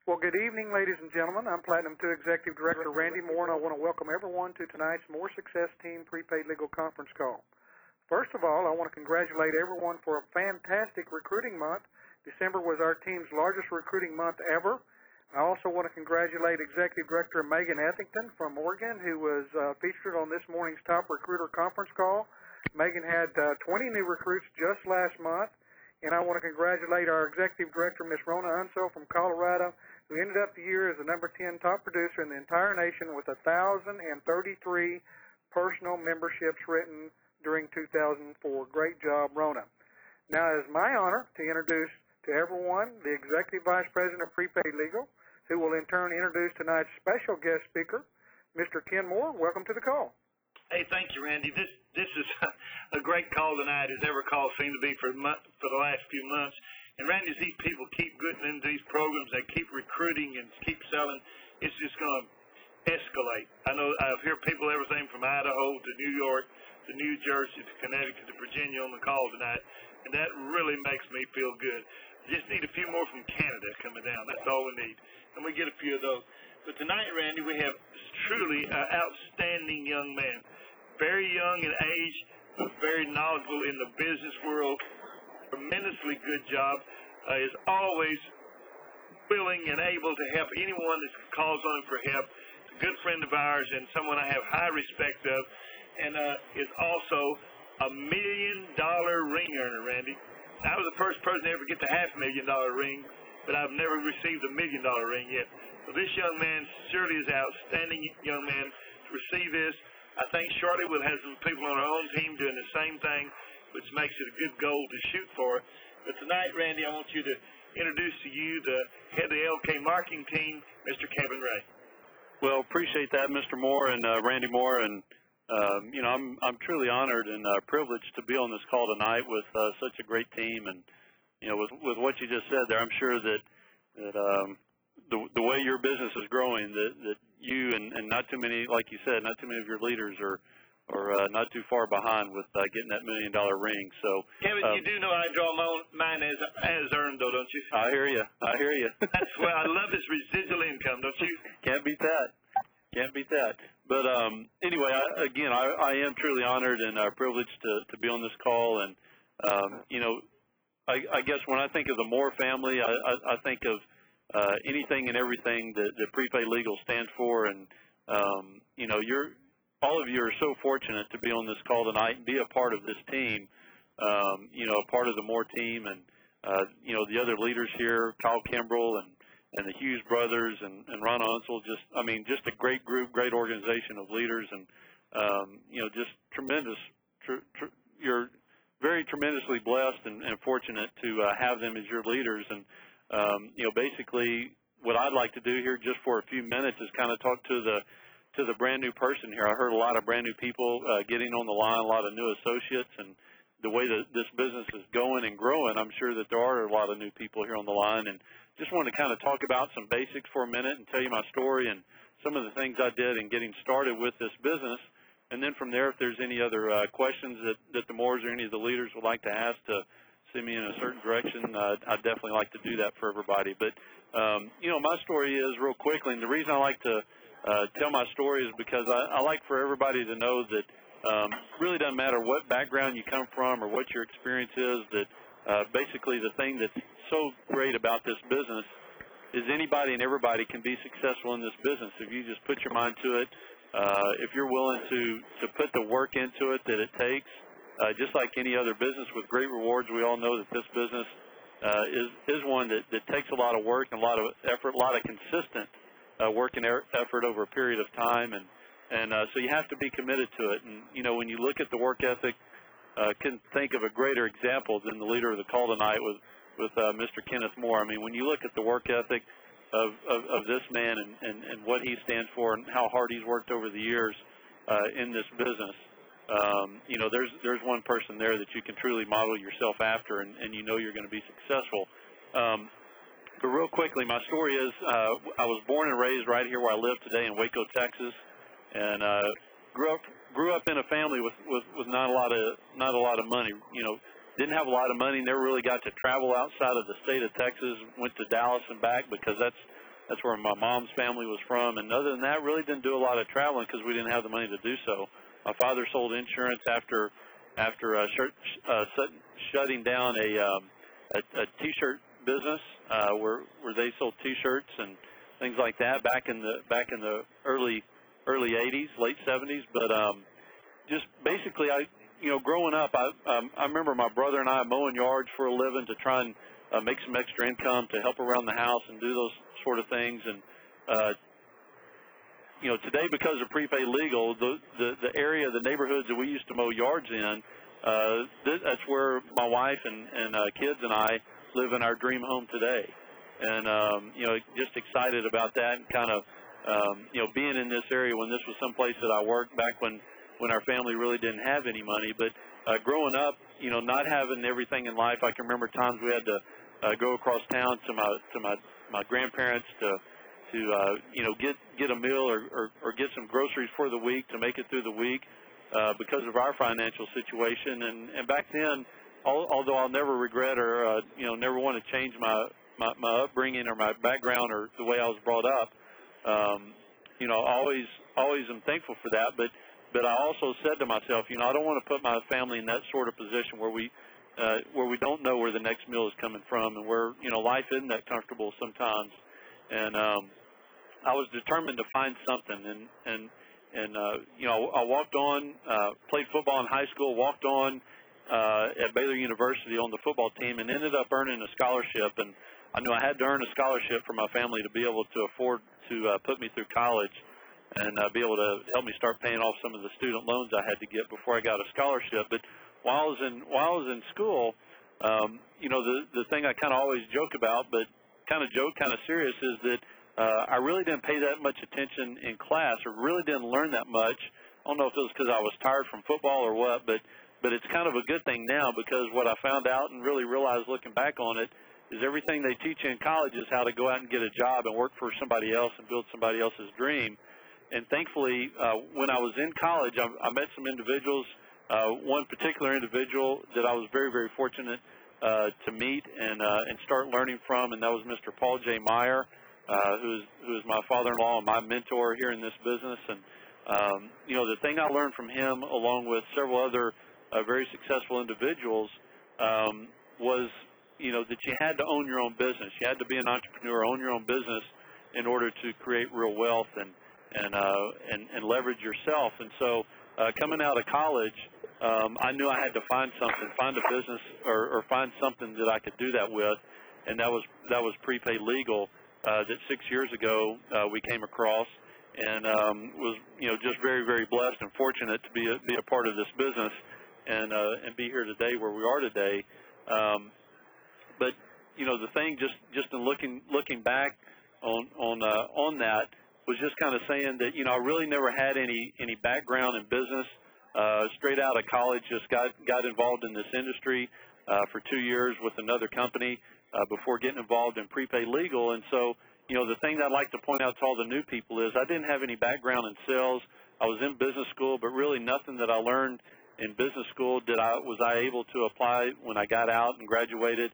Well, good evening, ladies and gentlemen. I'm Platinum 2 Executive Director Randy Moore, and I want to welcome everyone to tonight's More Success Team Prepaid Legal Conference Call. First of all, I want to congratulate everyone for a fantastic recruiting month. December was our team's largest recruiting month ever. I also want to congratulate Executive Director Megan Ethington from Oregon, who was featured on this morning's Top Recruiter Conference Call. Megan had 20 new recruits just last month. And I want to congratulate our Executive Director, Ms. Rona Unsell from Colorado, who ended up the year as the number 10 top producer in the entire nation with 1,033 personal memberships written during 2004. Great job, Rona. Now, it is my honor to introduce to everyone the Executive Vice President of Prepaid Legal, who will in turn introduce tonight's special guest speaker, Mr. Ken Moore. Welcome to the call. Hey, thank you, Randy. This is a great call tonight, as every call seemed to be for the last few months. And, Randy, as these people keep getting into these programs, they keep recruiting and keep selling, it's just going to escalate. I know I hear people everything from Idaho to New York to New Jersey to Connecticut to Virginia on the call tonight, and that really makes me feel good. Just need a few more from Canada coming down. That's all we need, and we get a few of those. But tonight, Randy, we have truly an outstanding young man. Very young in age, but very knowledgeable in the business world. Tremendously good job. Is always willing and able to help anyone that calls on him for help. A good friend of ours and someone I have high respect of, and is also a $1 million ring earner, Randy. I was the first person to ever get the $500,000 ring, but I've never received a $1 million ring yet. So this young man surely is an outstanding young man to receive this. I think shortly we'll have some people on our own team doing the same thing, which makes it a good goal to shoot for. But tonight, Randy, I want you to introduce to you the head of the LK marketing team, Mr. Kevin Ray. Well, appreciate that, Mr. Moore and Randy Moore, and I'm truly honored and privileged to be on this call tonight with such a great team, and with what you just said there, I'm sure that the way your business is growing, that you and not too many, like you said, not too many of your leaders are not too far behind with getting that $1 million ring. So, Kevin, you do know I draw mine as earned, though, don't you? I hear you. That's why I love this residual income, don't you? Can't beat that. But anyway, I am truly honored and privileged to be on this call. And I guess when I think of the Moore family, I think of anything and everything that Prepaid Legal stands for, and all of you are so fortunate to be on this call tonight and be a part of this team. A part of the Moore team, and the other leaders here, Kyle Kimbrell and the Hughes brothers and Ron Unsell. Just a great group, great organization of leaders, and just tremendous. You're very tremendously blessed and fortunate to have them as your leaders. And basically, what I'd like to do here, just for a few minutes, is kind of talk to the brand new person here. I heard a lot of brand new people getting on the line, a lot of new associates, and the way that this business is going and growing, I'm sure that there are a lot of new people here on the line. And just wanted to kind of talk about some basics for a minute and tell you my story and some of the things I did in getting started with this business. And then from there, if there's any other questions that the Moores or any of the leaders would like to ask to send me in a certain direction, I'd definitely like to do that for everybody. But, my story is, real quickly, and the reason I like to tell my story is because I like for everybody to know that really doesn't matter what background you come from or what your experience is, that basically the thing that's so great about this business is anybody and everybody can be successful in this business if you just put your mind to it, if you're willing to put the work into it that it takes. Just like any other business with great rewards, we all know that this business is one that takes a lot of work and a lot of effort, a lot of consistent work and effort over a period of time, and so you have to be committed to it. And when you look at the work ethic, couldn't think of a greater example than the leader of the call tonight with Mr. Kenneth Moore. I mean, when you look at the work ethic of this man and what he stands for and how hard he's worked over the years in this business, there's one person there that you can truly model yourself after, and you're going to be successful. But real quickly, my story is I was born and raised right here where I live today in Waco, Texas, and grew up in a family with not a lot of money. Didn't have a lot of money. Never really got to travel outside of the state of Texas. Went to Dallas and back because that's That's where my mom's family was from. And other than that, really didn't do a lot of traveling because we didn't have the money to do so. My father sold insurance after shutting down a T-shirt business where they sold T-shirts and things like that back in the early 80s, late 70s. But just basically, growing up, I remember my brother and I mowing yards for a living to try and make some extra income to help around the house and do those sort of things. And today, because of prepaid legal, the area, the neighborhoods that we used to mow yards in, that's where my wife and kids and I live in our dream home today. And just excited about that, and kind of being in this area when this was someplace that I worked back when our family really didn't have any money. But growing up, not having everything in life, I can remember times we had to go across town to my grandparents to get a meal or get some groceries for the week to make it through the week because of our financial situation. And back then, although I'll never regret or never want to change my upbringing or my background or the way I was brought up, always am thankful for that. But I also said to myself, I don't want to put my family in that sort of position where we don't know where the next meal is coming from, and where life isn't that comfortable sometimes. And I was determined to find something, and I walked on, played football in high school, walked on at Baylor University on the football team, and ended up earning a scholarship. And I knew I had to earn a scholarship for my family to be able to afford to put me through college and be able to help me start paying off some of the student loans I had to get before I got a scholarship. But while I was in school, the thing I kind of always joke about, but kind of serious, is that I really didn't pay that much attention in class, or really didn't learn that much. I don't know if it was because I was tired from football or what, but it's kind of a good thing now, because what I found out and really realized looking back on it is everything they teach you in college is how to go out and get a job and work for somebody else and build somebody else's dream. And thankfully, when I was in college, I met some individuals, one particular individual that I was very, very fortunate to meet and start learning from, and that was Mr. Paul J. Meyer, who is my father-in-law and my mentor here in this business. And the thing I learned from him, along with several other very successful individuals, was that you had to own your own business. You had to be an entrepreneur, own your own business, in order to create real wealth and leverage yourself. And so, coming out of college, I knew I had to find a business or find something that I could do that with, and that was prepaid legal. That 6 years ago we came across, and was just very, very blessed and fortunate to be a part of this business and be here today where we are today. But the thing, just in looking back on that, was just kind of saying that I really never had any background in business. Straight out of college, just got involved in this industry for 2 years with another company before getting involved in prepaid legal. And so, the thing that I'd like to point out to all the new people is I didn't have any background in sales. I was in business school, but really nothing that I learned in business school was I able to apply when I got out and graduated.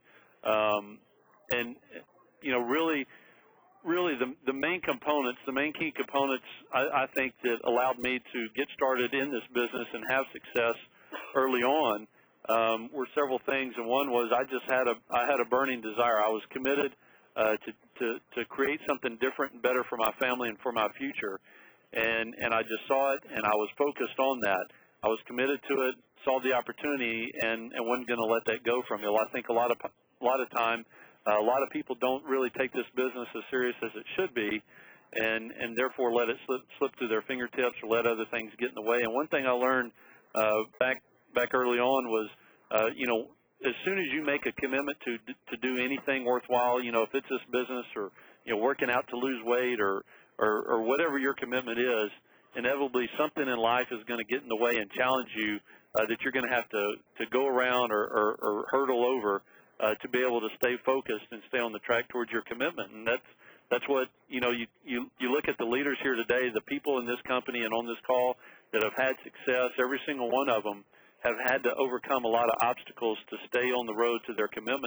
Really the main components, the main key components, I think, that allowed me to get started in this business and have success early on were several things. And one was I had a burning desire. I was committed to create something different and better for my family and for my future. And I just saw it, and I was focused on that. I was committed to it, saw the opportunity, and wasn't going to let that go from me. I think a lot of time, a lot of people don't really take this business as serious as it should be, and therefore let it slip through their fingertips or let other things get in the way. And one thing I learned back early on was, as soon as you make a commitment to do anything worthwhile, if it's this business or working out to lose weight or whatever your commitment is, inevitably something in life is going to get in the way and challenge you that you're going to have to go around or hurdle over to be able to stay focused and stay on the track towards your commitment. And that's what you look at the leaders here today, the people in this company and on this call that have had success. Every single one of them have had to overcome a lot of obstacles to stay on the road to their commitment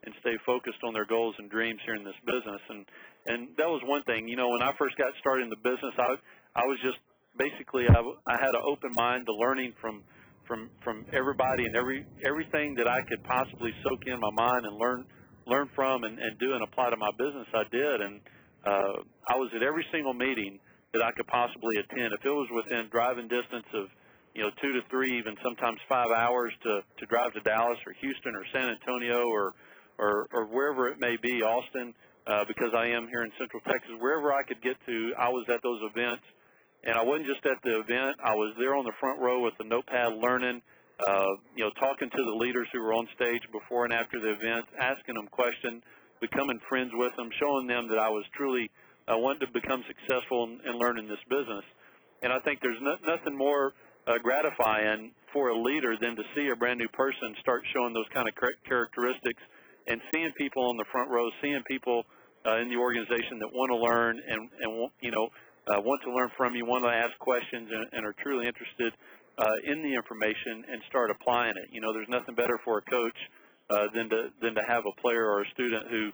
and stay focused on their goals and dreams here in this business. And that was one thing. You know, when I first got started in the business, I was just basically I had an open mind to learning from everybody and everything that I could possibly soak in my mind and learn from and do and apply to my business. I did, and I was at every single meeting that I could possibly attend. If it was within driving distance of 2 to 3, even sometimes 5 hours to drive to Dallas or Houston or San Antonio or wherever it may be, Austin, because I am here in Central Texas, wherever I could get to, I was at those events. And I wasn't just at the event. I was there on the front row with the notepad learning, talking to the leaders who were on stage before and after the event, asking them questions, becoming friends with them, showing them that I was truly wanted to become successful in learning this business. And I think there's nothing more gratifying for a leader than to see a brand new person start showing those kind of characteristics and seeing people on the front row, seeing people in the organization that want to learn and want to learn from you, want to ask questions, and are truly interested in the information and start applying it. You know, there's nothing better for a coach than to have a player or a student who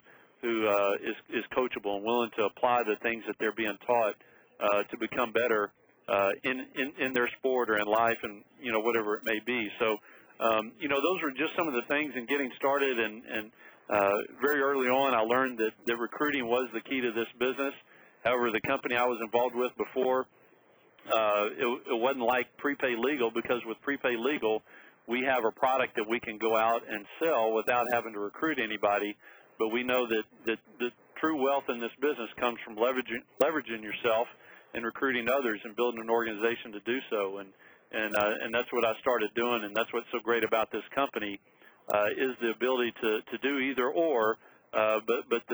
is coachable and willing to apply the things that they're being taught to become better in their sport or in life, and whatever it may be. So those were just some of the things in getting started, and very early on I learned that recruiting was the key to this business. However, the company I was involved with before, it wasn't like Prepaid Legal, because with Prepaid Legal, we have a product that we can go out and sell without having to recruit anybody. But we know that the true wealth in this business comes from leveraging yourself and recruiting others and building an organization to do so. And that's what I started doing, and that's what's so great about this company is the ability to do either or. But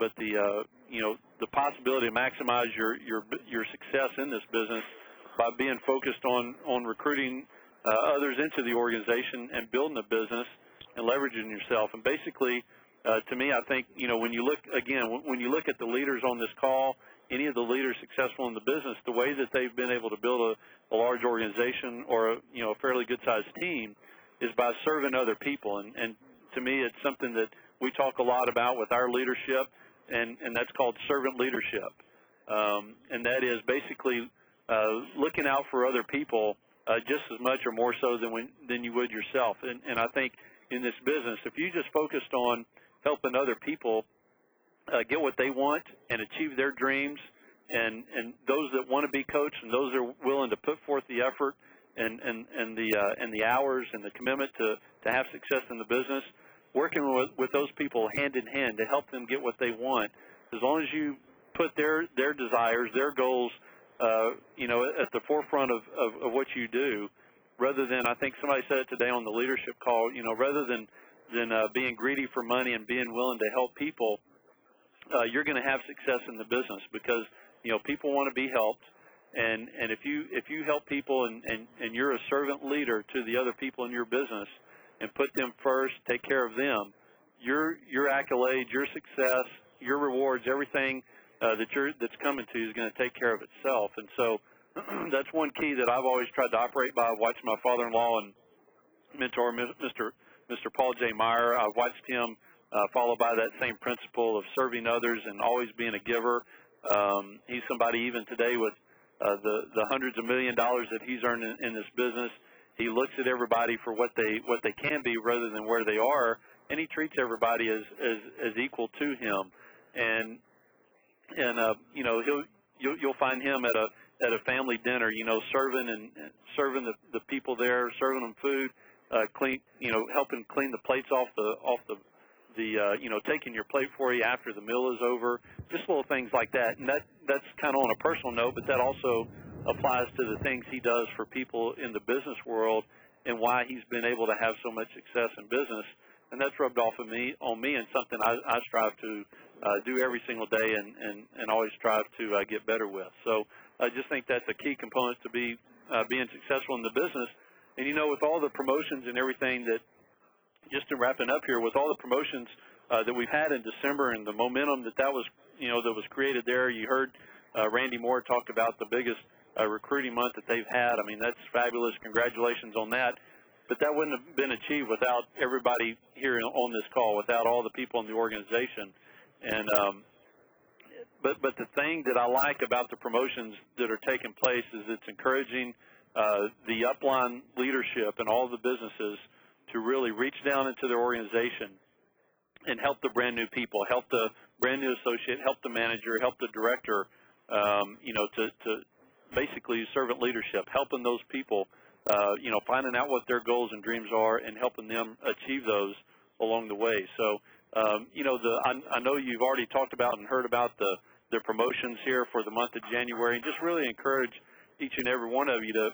the possibility to maximize your success in this business by being focused on recruiting others into the organization and building a business and leveraging yourself. And basically, to me, I think when you look at the leaders on this call, any of the leaders successful in the business, the way that they've been able to build a large organization or a fairly good-sized team is by serving other people. And to me, it's something that we talk a lot about with our leadership, and that's called servant leadership. And that is basically looking out for other people just as much or more so than you would yourself. And I think in this business, if you just focused on helping other people get what they want and achieve their dreams, and those that want to be coached and those that are willing to put forth the effort and the hours and the commitment to have success in the business, working with those people hand in hand to help them get what they want, as long as you put their desires, their goals, at the forefront of what you do, rather than, I think somebody said it today on the leadership call, rather than being greedy for money and being willing to help people, you're going to have success in the business, because people want to be helped, and if you help people and you're a servant leader to the other people in your business and put them first, take care of them, your accolades, your success, your rewards, everything that's coming to you is going to take care of itself. And so that's one key that I've always tried to operate by. I've watched my father-in-law and mentor, Mr. Paul J. Meyer. I've watched him follow by that same principle of serving others and always being a giver. He's somebody even today with the hundreds of $1 million that he's earned in this business. He looks at everybody for what they can be rather than where they are, and he treats everybody as equal to him. And you'll find him at a family dinner, serving the people there, serving them food, helping clean the plates off the taking your plate for you after the meal is over, just little things like that. And that's kind of on a personal note, but that also applies to the things he does for people in the business world and why he's been able to have so much success in business. And that's rubbed off on me, and something I strive to do every single day and always strive to get better with. So I just think that's a key component to being successful in the business. And, with all the promotions and everything that, just to wrapping up here, with all the promotions that we've had in December and the momentum that was created there, you heard Randy Moore talk about the biggest recruiting month that they've had. I mean, that's fabulous. Congratulations on that. but that wouldn't have been achieved without everybody here on this call, without all the people in the organization. And but the thing that I like about the promotions that are taking place is it's encouraging the upline leadership and all the businesses to really reach down into their organization and help the brand new people, help the brand new associate, help the manager, help the director, to basically servant leadership, helping those people, finding out what their goals and dreams are and helping them achieve those along the way. So, I know you've already talked about and heard about the promotions here for the month of January, and just really encourage each and every one of you to,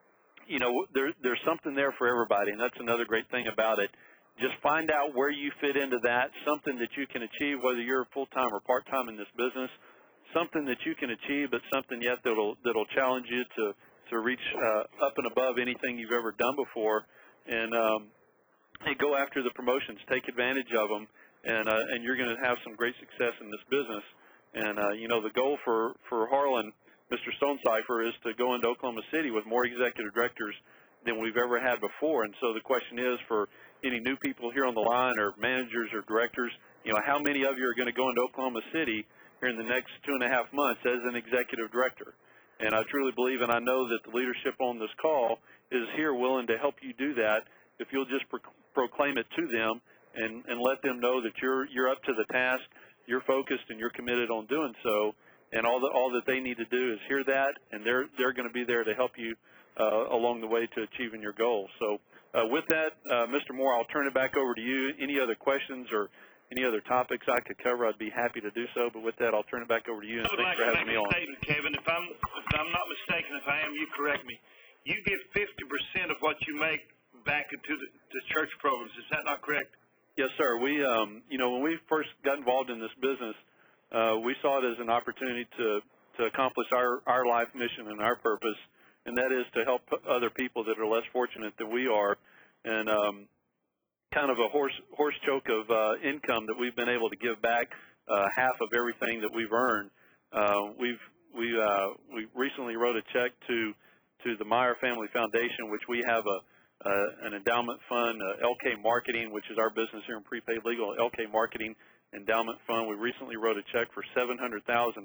there's something there for everybody, and that's another great thing about it. Just find out where you fit into that, something that you can achieve, whether you're full-time or part-time in this business, something that you can achieve, but something yet that'll challenge you to reach up and above anything you've ever done before, and go after the promotions, take advantage of them, and you're going to have some great success in this business. And the goal for Harlan, Mr. Stonecipher, is to go into Oklahoma City with more executive directors than we've ever had before. And so the question is, for any new people here on the line, or managers or directors, how many of you are going to go into Oklahoma City here in the next 2.5 months as an executive director? And I truly believe, and I know that the leadership on this call is here willing to help you do that if you'll just proclaim it to them and let them know that you're up to the task, you're focused, and you're committed on doing so. And all that they need to do is hear that, and they're going to be there to help you along the way to achieving your goals. So with that, Mr. Moore, I'll turn it back over to you. Any other questions or any other topics I could cover, I'd be happy to do so. But with that, I'll turn it back over to you, and thanks for having me on. I would like to make a statement, Kevin. If I'm not mistaken, if I am, you correct me. You give 50% of what you make back into the church programs. Is that not correct? Yes, sir. We, when we first got involved in this business, we saw it as an opportunity to accomplish our life mission and our purpose, and that is to help other people that are less fortunate than we are. And kind of a horse choke of income that we've been able to give back half of everything that we've earned. We recently wrote a check to the Meyer Family Foundation, which we have an endowment fund, LK Marketing, which is our business here in prepaid legal, LK Marketing Endowment Fund. We recently wrote a check for $700,000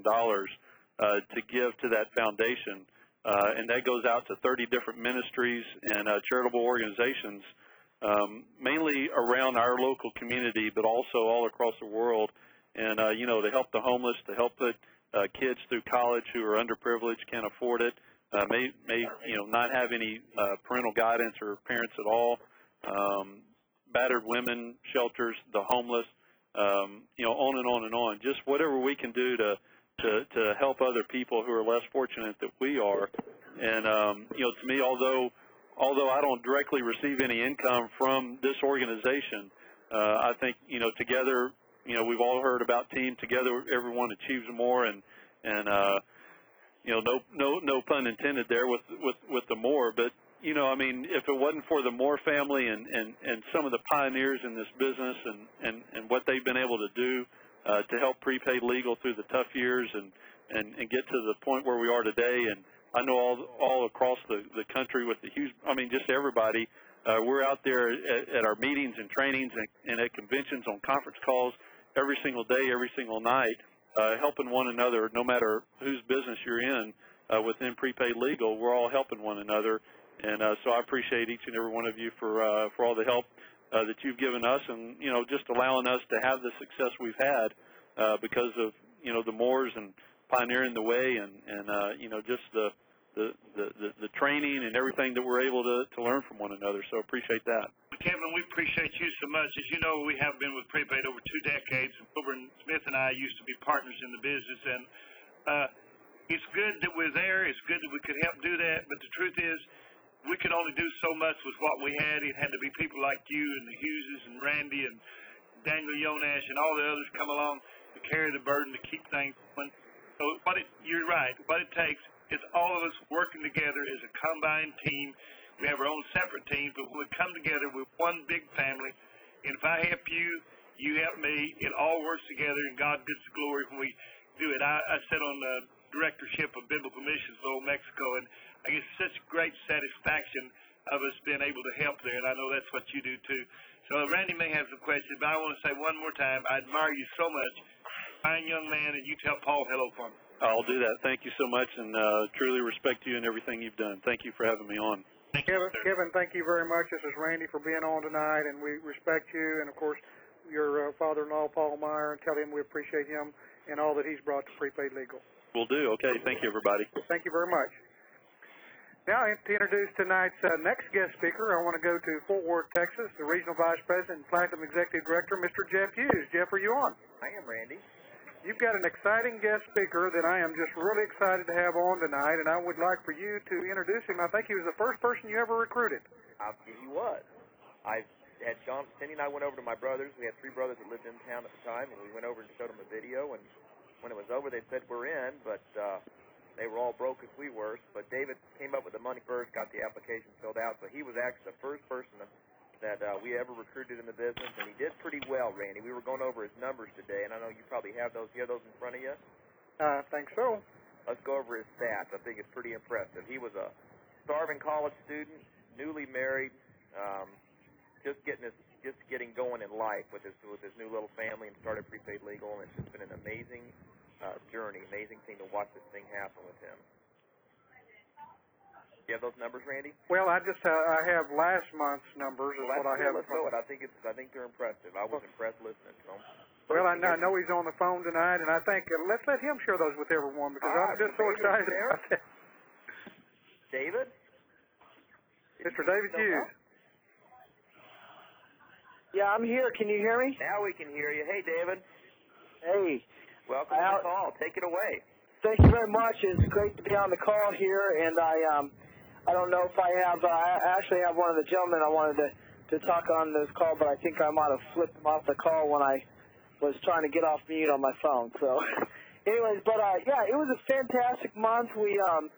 to give to that foundation, and that goes out to 30 different ministries and charitable organizations, mainly around our local community, but also all across the world. And to help the homeless, to help put kids through college who are underprivileged, can't afford it, may not have any parental guidance or parents at all, battered women shelters, the homeless, on and on and on. Just whatever we can do to help other people who are less fortunate than we are. And to me, although I don't directly receive any income from this organization, I think together, we've all heard about team. Together, everyone achieves more, and no pun intended there with the Moore, but if it wasn't for the Moore family and some of the pioneers in this business and what they've been able to do to help prepaid legal through the tough years and get to the point where we are today. And I know all across the country with the huge, just everybody, we're out there at our meetings and trainings and at conventions on conference calls every single day, every single night, helping one another, no matter whose business you're in within prepaid legal. We're all helping one another. And so I appreciate each and every one of you for all the help that you've given us, and just allowing us to have the success we've had because of the Moores and pioneering the way, and just the training and everything that we're able to learn from one another. So appreciate that. Kevin, we appreciate you so much. As you know, we have been with Prepaid over 2 decades. Wilbur Smith and I used to be partners in the business, and it's good that we're there. It's good that we could help do that, but the truth is, we could only do so much with what we had. It had to be people like you and the Hugheses and Randy and Daniel Yonash and all the others come along to carry the burden to keep things going. So you're right. What it takes is all of us working together as a combined team. We have our own separate teams, but when we come together, we're one big family. And if I help you, you help me. It all works together, and God gets the glory when we do it. I sit on the directorship of Biblical Missions in Old Mexico, and I get such great satisfaction of us being able to help there, and I know that's what you do too. So Randy may have some questions, but I want to say one more time, I admire you so much. Fine young man, and you tell Paul hello for me. I'll do that. Thank you so much, and truly respect you and everything you've done. Thank you for having me on. Thank you, sir. Kevin, thank you very much. This is Randy for being on tonight, and we respect you, and of course, your father-in-law, Paul Meyer, and tell him we appreciate him and all that he's brought to Prepaid Legal. Will do. Okay. Thank you, everybody. Thank you very much. Now, to introduce tonight's next guest speaker, I want to go to Fort Worth, Texas, the Regional Vice President and Platinum Executive Director, Mr. Jeff Hughes. Jeff, are you on? I am, Randy. You've got an exciting guest speaker that I am just really excited to have on tonight, and I would like for you to introduce him. I think he was the first person you ever recruited. He was. I had Cindy and I went over to my brothers. We had 3 brothers that lived in town at the time, and we went over and showed them a video, and when it was over, they said, we're in, but they were all broke as we were. But David came up with the money first, got the application filled out, so he was actually the first person that we ever recruited in the business, and he did pretty well, Randy. We were going over his numbers today, and I know you probably have those. You have those in front of you? I think so. Let's go over his stats. I think it's pretty impressive. He was a starving college student, newly married, just getting going in life with his new little family, and started Prepaid Legal, and it's just been an amazing journey, amazing thing to watch this thing happen with him. Do you have those numbers, Randy? Well, I have last month's numbers is what I have. Let's go. I think they're impressive. I was impressed listening to them. Well, I know he's on the phone tonight, and I think let's let him share those with everyone because I'm just so excited about that. David? Mr. David Hughes. Yeah, I'm here. Can you hear me? Now we can hear you. Hey, David. Hey. Welcome to the call. Take it away. Thank you very much. It's great to be on the call here, and I don't know if I actually have one of the gentlemen I wanted to talk on this call, but I think I might have flipped him off the call when I was trying to get off mute on my phone. So, anyways, but yeah, it was a fantastic month. It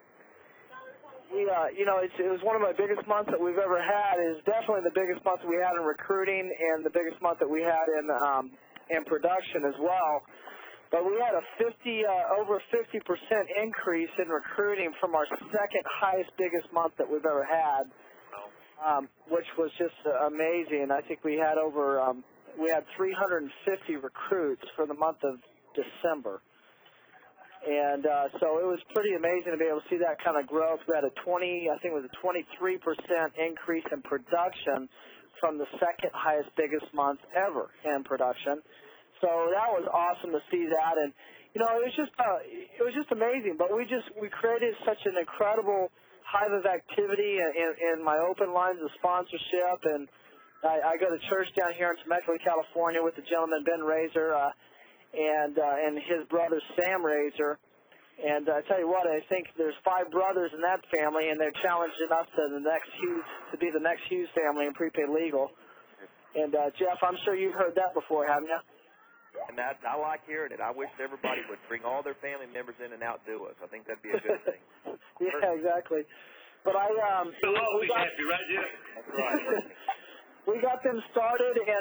was one of my biggest months that we've ever had. It is definitely the biggest month that we had in recruiting and the biggest month that we had in production as well. But we had over 50% increase in recruiting from our second highest, biggest month that we've ever had, which was just amazing. I think we had 350 recruits for the month of December. And so it was pretty amazing to be able to see that kind of growth. We had a 23% increase in production from the second highest, biggest month ever in production. So that was awesome to see that, and it was just amazing. But we created such an incredible hive of activity in my open lines of sponsorship, and I go to church down here in Temecula, California, with the gentleman Ben Razor and his brother Sam Razor. And I tell you what, I think there's 5 brothers in that family, and they're challenging us to be the next Hughes family in Prepaid Legal. And Jeff, I'm sure you've heard that before, haven't you? And I like hearing it. I wish everybody would bring all their family members in and outdo us. I think that'd be a good thing. Yeah, exactly. But We'll all be happy, right, Jeff? That's right. We got them started, and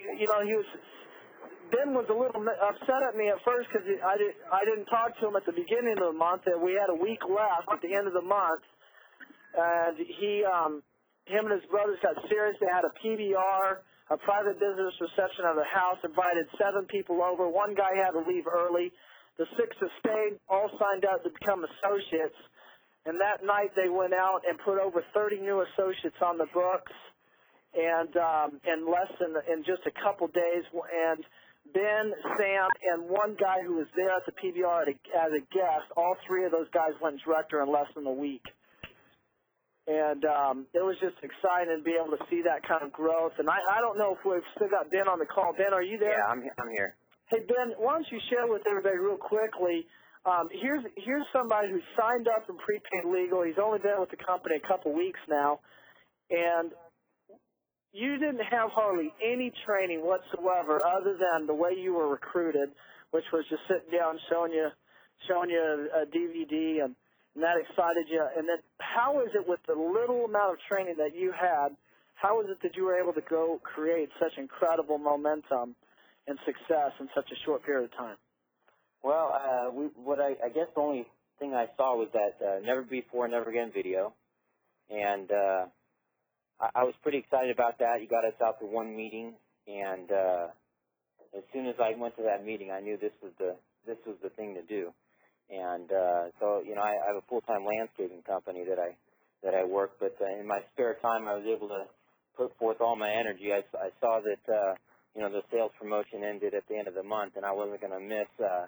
Ben was a little upset at me at first because I didn't talk to him at the beginning of the month. And we had a week left at the end of the month, and him and his brothers got serious. They had a PBR. A private business reception at their house, invited 7 people over. 1 guy had to leave early. The 6 that stayed all signed up to become associates. And that night they went out and put over 30 new associates on the books, and in just a couple days. And Ben, Sam, and 1 guy who was there at the PBR as a guest, all 3 of those guys went director in less than a week. And it was just exciting to be able to see that kind of growth. And I don't know if we've still got Ben on the call. Ben, are you there? Yeah, I'm here. Hey, Ben, why don't you share with everybody real quickly, here's somebody who signed up in Prepaid Legal. He's only been with the company a couple weeks now. And you didn't have hardly any training whatsoever other than the way you were recruited, which was just sitting down showing you a DVD and that excited you. And then how is it with the little amount of training that you had, how is it that you were able to go create such incredible momentum and success in such a short period of time? Well, I guess the only thing I saw was that Never Before, Never Again video. And I was pretty excited about that. You got us out to one meeting, and as soon as I went to that meeting, I knew this was the thing to do. And so, you know, I have a full-time landscaping company that I work, but in my spare time, I was able to put forth all my energy. I saw that you know, the sales promotion ended at the end of the month, and I wasn't going to miss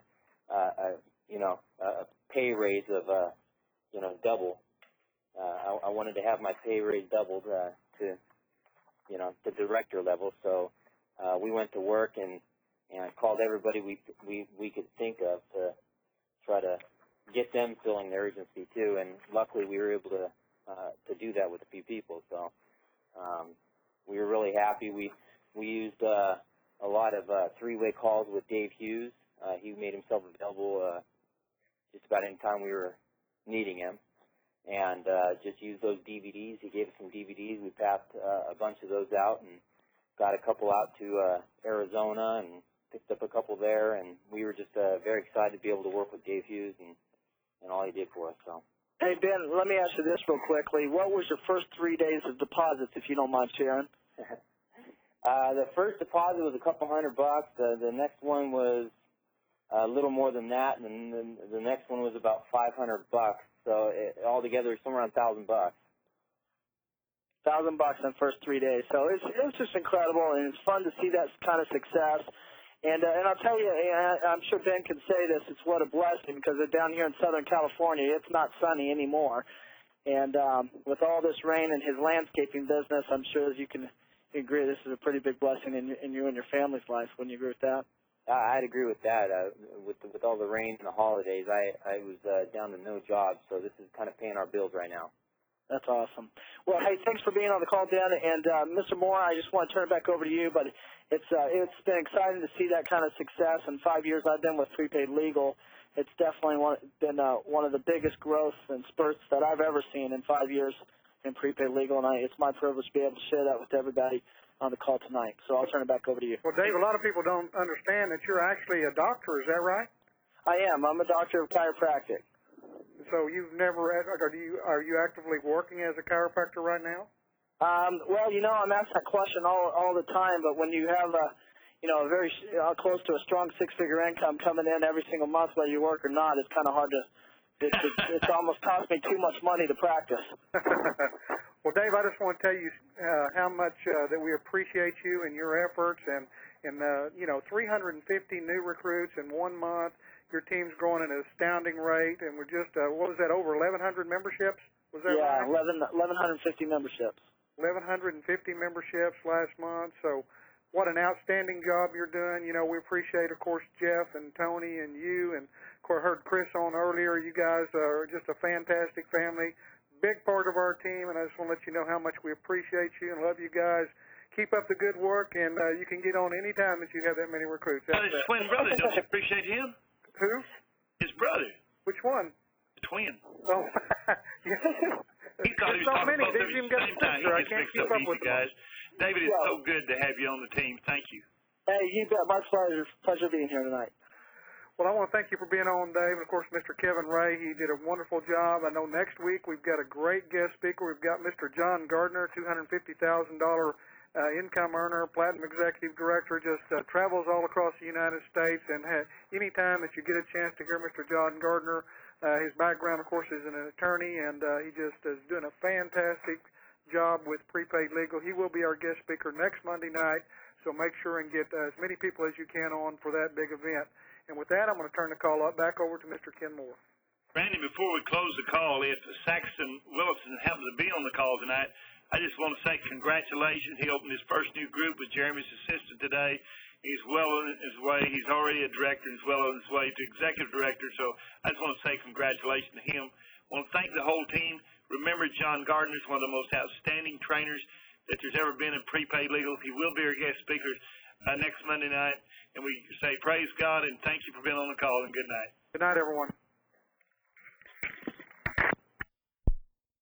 a pay raise of you know, double. I wanted to have my pay raise doubled to, you know, the director level. So we went to work and called everybody we could think of to try to get them feeling the urgency too. And luckily, we were able to do that with a few people. So we were really happy. We used a lot of three-way calls with Dave Hughes. He made himself available just about any time we were needing him. And just used those DVDs. He gave us some DVDs. We passed a bunch of those out and got a couple out to Arizona and picked up a couple there. And we were just very excited to be able to work with Dave Hughes and all he did for us. So. Hey, Ben, let me ask you this real quickly. What was your first 3 days of deposits, if you don't mind sharing? The first deposit was a couple $100. The next one was a little more than that, and then the next one was about $500. So altogether, somewhere around $1,000. $1,000 in the first 3 days. So it was just incredible, and it's fun to see that kind of success. And I'll tell you, I'm sure Ben can say this, it's what a blessing, because down here in Southern California, it's not sunny anymore. And with all this rain in his landscaping business, I'm sure as you can agree, this is a pretty big blessing in you and your family's life. Wouldn't you agree with that? I'd agree with that. With all the rain and the holidays, I was down to no job, so this is kind of paying our bills right now. That's awesome. Well, hey, thanks for being on the call, Ben. And Mr. Moore, I just want to turn it back over to you, but it's been exciting to see that kind of success. In 5 years I've been with Prepaid Legal, it's definitely been one of the biggest growths and spurts that I've ever seen in 5 years in Prepaid Legal, and it's my privilege to be able to share that with everybody on the call tonight. So I'll turn it back over to you. Well, Dave, a lot of people don't understand that you're actually a doctor. Is that right? I am. I'm a doctor of chiropractic. So you've never, are you actively working as a chiropractor right now? Well, you know, I'm asked that question all the time, but when you have a very close to a strong six-figure income coming in every single month, whether you work or not, it's kind of hard to. It's almost cost me too much money to practice. Well, Dave, I just want to tell you how much that we appreciate you and your efforts, and 350 new recruits in 1 month. Your team's growing at an astounding rate, and we're just what was that, over 1,100 memberships? Was that right? 1,150 memberships. 1,150 memberships last month. So, what an outstanding job you're doing. You know, we appreciate, of course, Jeff and Tony and you, and of course, heard Chris on earlier. You guys are just a fantastic family, big part of our team, and I just want to let you know how much we appreciate you and love you guys. Keep up the good work, and you can get on any time that you have that many recruits. Well, his twin brother, don't you appreciate him? Who? His brother. Which one? The twin. Oh, yeah. He thought he was so talking many. about They've them even at the got a same time. sister. I He gets can't mixed keep up up with easy, guys. David, it's so good to have you on the team. Thank you. Hey, you bet. My pleasure being here tonight. Well, I want to thank you for being on, Dave, and, of course, Mr. Kevin Ray. He did a wonderful job. I know next week we've got a great guest speaker. We've got Mr. John Gardner, $250,000 income earner, platinum executive director, just travels all across the United States. And any time that you get a chance to hear Mr. John Gardner, his background, of course, is an attorney, and he just is doing a fantastic job with Prepaid Legal. He will be our guest speaker next Monday night, so make sure and get as many people as you can on for that big event. And with that, I'm going to turn the call back over to Mr. Ken Moore. Randy, before we close the call, if Saxon Wilson happens to be on the call tonight, I just want to say congratulations. He opened his first new group with Jeremy's assistant today. He's well on his way. He's already a director and he's well on his way to executive director. So I just want to say congratulations to him. I want to thank the whole team. Remember, John Gardner is one of the most outstanding trainers that there's ever been in Prepaid Legal. He will be our guest speaker next Monday night. And we say praise God and thank you for being on the call, and good night. Good night, everyone.